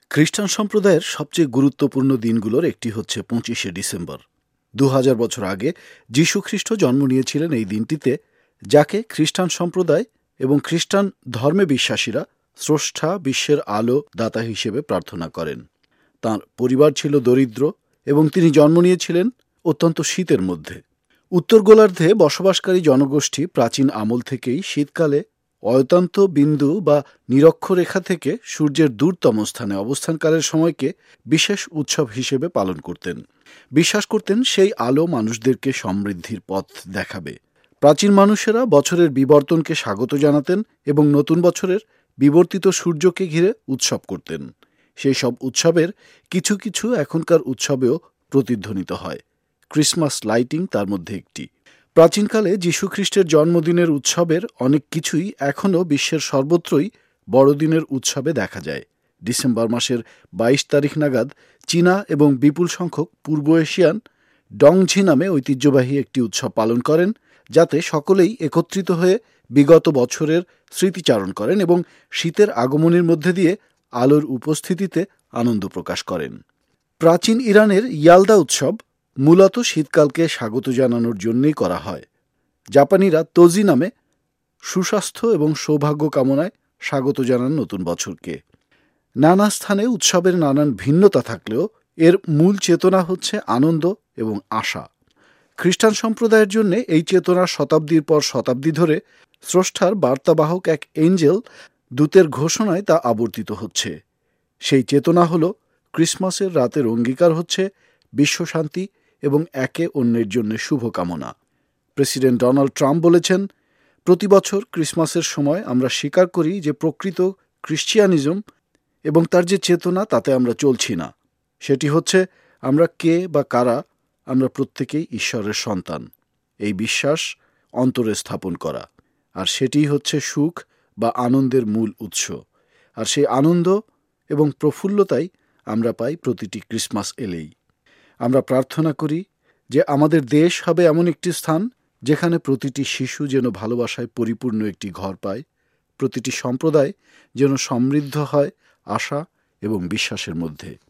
খ্রিস্টান সম্প্রদায়ের সবচেয়ে গুরুত্বপূর্ণ দিনগুলোর একটি হচ্ছে ২৫শে ডিসেম্বর। ২০০০ বছর আগে যীশু খ্রিস্ট জন্ম নিয়েছিলেন এই দিনটিতে, যাকে খ্রিস্টান সম্প্রদায় এবং খ্রিস্টান ধর্মে বিশ্বাসীরা স্রষ্টা, বিশ্বের আলো দাতা হিসেবে প্রার্থনা করেন। তাঁর পরিবার ছিল দরিদ্র এবং তিনি জন্ম নিয়েছিলেন অত্যন্ত শীতের মধ্যে। উত্তর গোলার্ধে বসবাসকারী জনগোষ্ঠী প্রাচীন আমল থেকেই শীতকালে অয়তান্ত বিন্দু বা নিরক্ষরেখা থেকে সূর্যের দূরতম স্থানে অবস্থানকালের সময়কে বিশেষ উৎসব হিসেবে পালন করতেন। বিশ্বাস করতেন সেই আলো মানুষদেরকে সমৃদ্ধির পথ দেখাবে। প্রাচীন মানুষেরা বছরের বিবর্তনকে স্বাগত জানাতেন এবং নতুন বছরের বিবর্তিত সূর্যকে ঘিরে উৎসব করতেন। সেই সব উৎসবের কিছু কিছু এখনকার উৎসবেও প্রতিধ্বনিত হয়। ক্রিসমাস লাইটিং তার মধ্যে একটি। প্রাচীনকালে যীশুখ্রিস্টের জন্মদিনের উৎসবের অনেক কিছুই এখনও বিশ্বের সর্বত্রই বড়দিনের উৎসবে দেখা যায়। ডিসেম্বর মাসের ২২ তারিখ নাগাদ চীনা এবং বিপুল সংখ্যক পূর্ব এশিয়ান ডংঝি নামে ঐতিহ্যবাহী একটি উৎসব পালন করেন, যাতে সকলেই একত্রিত হয়ে বিগত বছরের স্মৃতিচারণ করেন এবং শীতের আগমনের মধ্যে দিয়ে আলোর উপস্থিতিতে আনন্দ প্রকাশ করেন। প্রাচীন ইরানের ইয়ালদা উৎসব মূলত শীতকালকে স্বাগত জানানোর জন্যই করা হয়। জাপানিরা তোজি নামে সুস্বাস্থ্য এবং সৌভাগ্য কামনায় স্বাগত জানান নতুন বছরকে। নানা স্থানে উৎসবের নানান ভিন্নতা থাকলেও এর মূল চেতনা হচ্ছে আনন্দ এবং আশা। খ্রিস্টান সম্প্রদায়ের জন্য এই চেতনা শতাব্দীর পর শতাব্দী ধরে স্রষ্টার বার্তাবাহক এক এঞ্জেল দূতের ঘোষণায় তা আবর্তিত হচ্ছে। সেই চেতনা হল ক্রিসমাসের রাতের অঙ্গীকার হচ্ছে বিশ্বশান্তি এবং একে অন্যের জন্য শুভকামনা। প্রেসিডেন্ট ডোনাল্ড ট্রাম্প বলেছেন, প্রতি বছর ক্রিসমাসের সময় আমরা স্বীকার করি যে প্রকৃত খ্রিশ্চিয়ানিজম এবং তার যে চেতনা তাতে আমরা চলছি না। সেটি হচ্ছে আমরা কে বা কারা, আমরা প্রত্যেকেই ঈশ্বরের সন্তান। এই বিশ্বাস অন্তরে স্থাপন করা, আর সেটিই হচ্ছে সুখ বা আনন্দের মূল উৎস। আর সেই আনন্দ এবং প্রফুল্লতাই আমরা পাই প্রতিটি ক্রিসমাস এলেই। আমরা প্রার্থনা করি যে আমাদের দেশ হবে এমন একটি স্থান যেখানে প্রতিটি শিশু যেন ভালোবাসায় পরিপূর্ণ একটি ঘর পায়, প্রতিটি সম্প্রদায় যেন সমৃদ্ধ হয় আশা এবং বিশ্বাসের মধ্যে।